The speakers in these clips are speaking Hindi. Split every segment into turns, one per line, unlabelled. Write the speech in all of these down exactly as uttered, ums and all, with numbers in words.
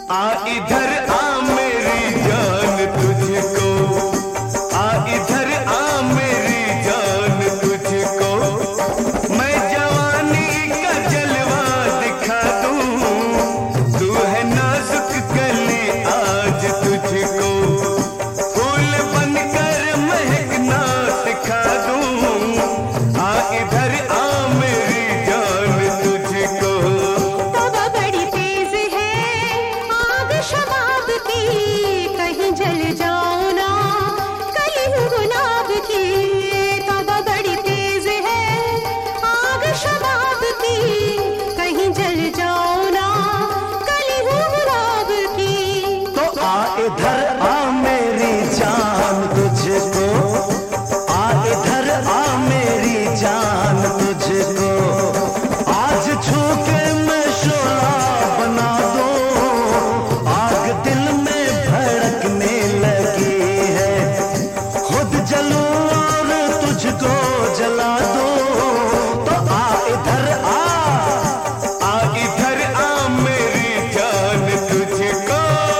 आ इधर आ मेरी जान तुझको, आ इधर आ मेरी जान तुझको, मैं जवानी का जलवा दिखा दूं, तू है नाजुक कली आज तुझको, फूल बनकर महकना सिखा दूं, आ इधर आ मेरी जान तुझको।
तवा बड़ी तेज है आग शबाब की, कहीं जल जाओ ना कली गुलाब की। तवा बड़ी तेज है आग शबाब की, कहीं जल जाओ ना कली गुलाब की।
तो आ इधर आ मेरी जान तुझको, आ इधर आ मेरी जान तुझको, आज छू के मैं शोला बना दूं, आग दिल में भड़कने लगी है, खुद जलूं और तुझको जला दूं। तो आ इधर आ,
आ इधर आ मेरी जान तुझको।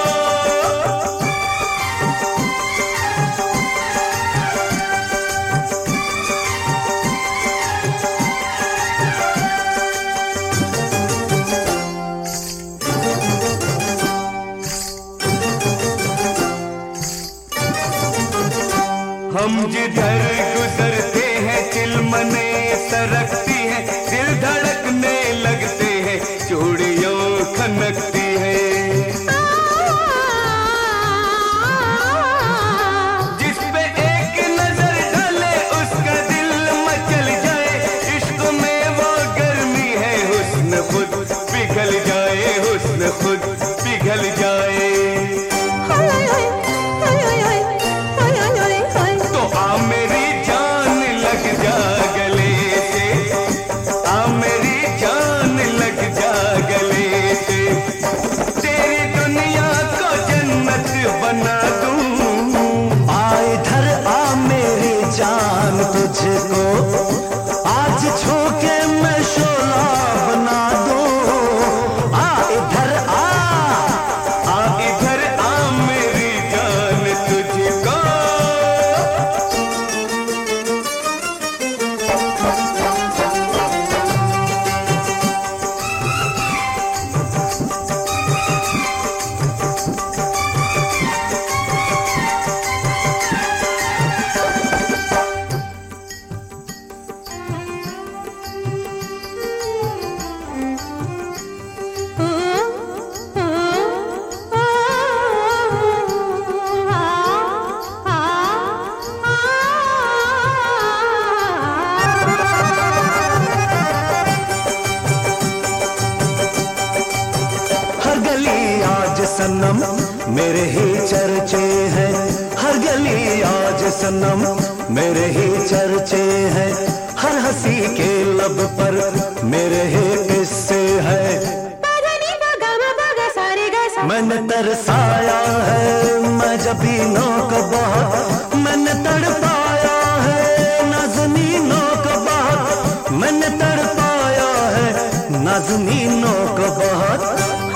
हम जिधर गुजरते हैं चिलमने सरकती है, दिल धड़कने लगते हैं, चूड़ियों खनकती है, जिस पे एक नजर डाले उसका दिल मचल जाए, इश्क में वो गर्मी है, हुस्न खुद पिघल जाए, हुस्न खुद पिघल जाए। तो आ मेरी जान लग जा गले से, आ मेरी जान लग जा गले से, तेरी दुनिया को जन्नत बना दूं।
आ इधर आ मेरी जान तुझको, आज छू के मैं शोला बना दूं। आ इधर आ,
आ इधर आ मेरी जान तुझको।
हर गली आज सनम मेरे ही चर्चे हैं, हर गली आज सनम मेरे ही चर्चे हैं, हर हंसी के लब पर मेरे ही किस्से हैं। मैंने तरसाया है मजबीनों को बहुत, मैंने तड़पाया है नाज़नीनों को बहुत, मैंने तड़पाया है नाज़नीनों को बहुत।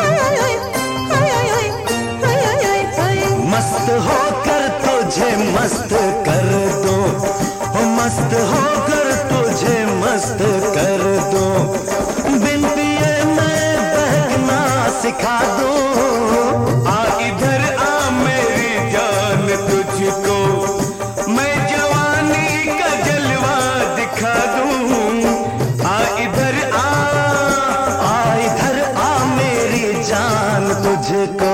मस्त होकर तुझे मस्त कर दो, मस्त होकर तुझे मस्त कर दो, बिन पिए मैं बहना सिखा दो।
आ इधर आ मेरी जान तुझको, मैं जवानी का जलवा दिखा दूं। आ इधर आ,
आ इधर आ मेरी जान तुझको।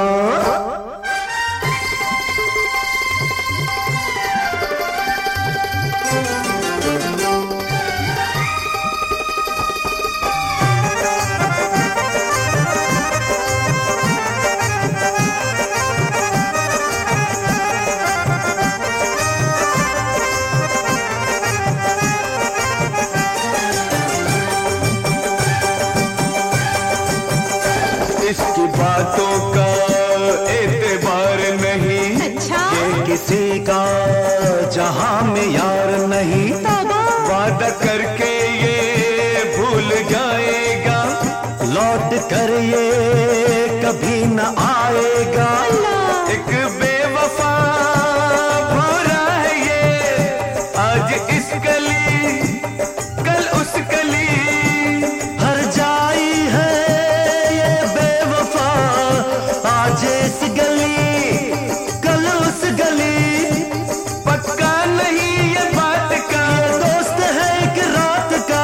इसकी बातों का एतबार नहीं,
अच्छा
ये किसी का जहां में यार नहीं,
वादा करके ये भूल जाएगा,
लौट कर ये कभी न आएगा।
एक बेवफा भौरा है ये, आज इस गली कल उस गली।
हर जाई है ये बेवफा, आज इस गली कल उस गली।
पक्का नहीं ये बात का,
ये दोस्त है एक रात का।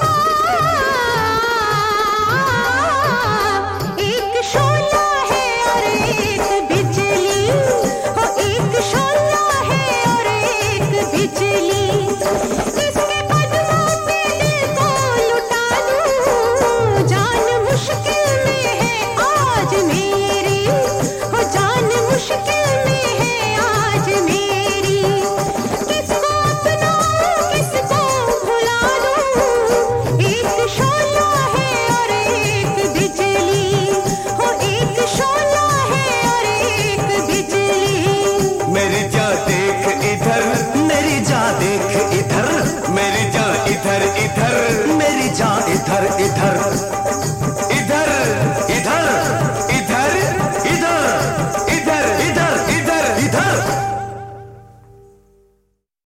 एक शोला है और एक बिजली, हो एक शोला है और एक बिजली। इसके कदमों पे दिल को लुटा दूं, जान मुश्किल में है आज मेरी, हो जान मुश्किल में है आज मेरी। किसको अपनाऊं किसको भुला दूं, एक शोला है और एक बिजली, हो एक शोला है और एक बिजली।
मेरी जान देख इधर,
मेरी जान देख इधर,
मेरी जान इधर इधर।
मेरी जान इधर इधर।